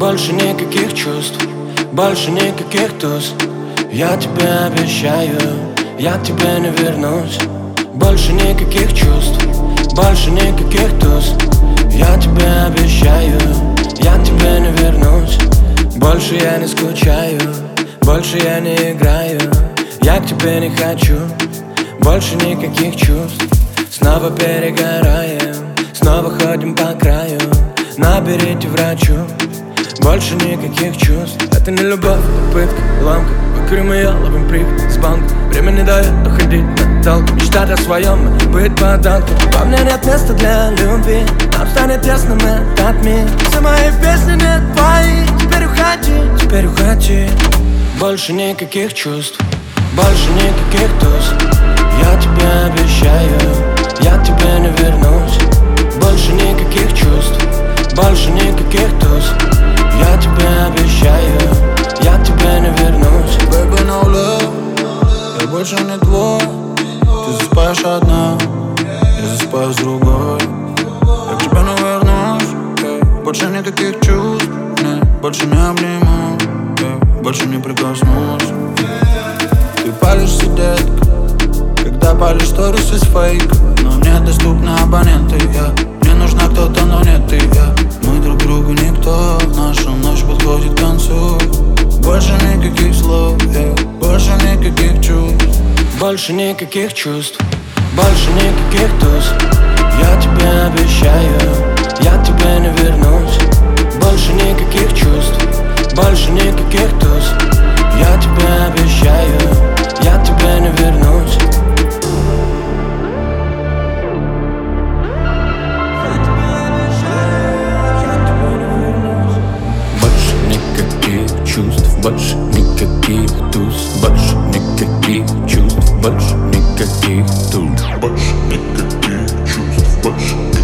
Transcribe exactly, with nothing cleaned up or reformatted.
Больше никаких чувств, больше никаких туз. Я тебе обещаю, я к тебе не вернусь. Больше никаких чувств, больше никаких туз. Я тебе обещаю, я к тебе не вернусь. Больше я не скучаю, больше я не играю. Я к тебе не хочу, больше никаких чувств. Снова перегораем, снова ходим по краю. Наберите врачу, больше никаких чувств. Это не любовь, пытка, ламка. Выкурим ее, ловим приход с банка. Время не дает уходить на толку. Мечтать о своем, быть подалку. Во мне нет места для любви, нам станет тесным этот мир. Все мои песни не твои, теперь уходи, теперь уходи. Больше никаких чувств, больше никаких туз. Я тебе обещаю, я к тебе не вернусь. Больше никаких чувств, больше никаких туз. Я тебе обещаю, я к тебе не вернусь. Baby, no love, я больше не твой. Ты засыпаешь одна, я засыпаю с другой. Я к тебе не вернусь. Больше никаких чувств, нет, больше не обниму, больше не прикоснусь. Ты палишься, детка, когда палишь сторис из фейк. Но мне доступны абоненты, я. Мне нужна кто-то, но нет ты, я. Мы друг другу никто, наша ночь подходит к концу. Больше никаких слов, yeah. Больше никаких чувств. Больше никаких чувств, больше никаких туз. Я тебе обещаю, я к тебе не вернусь. Больше никаких чувств, больше никаких туз. Я тебе обещаю, я к тебе не вернусь. Больше никаких чувств, больше никаких туз. Больше никаких чувств, больше никаких туз. Больше никаких чувств, больше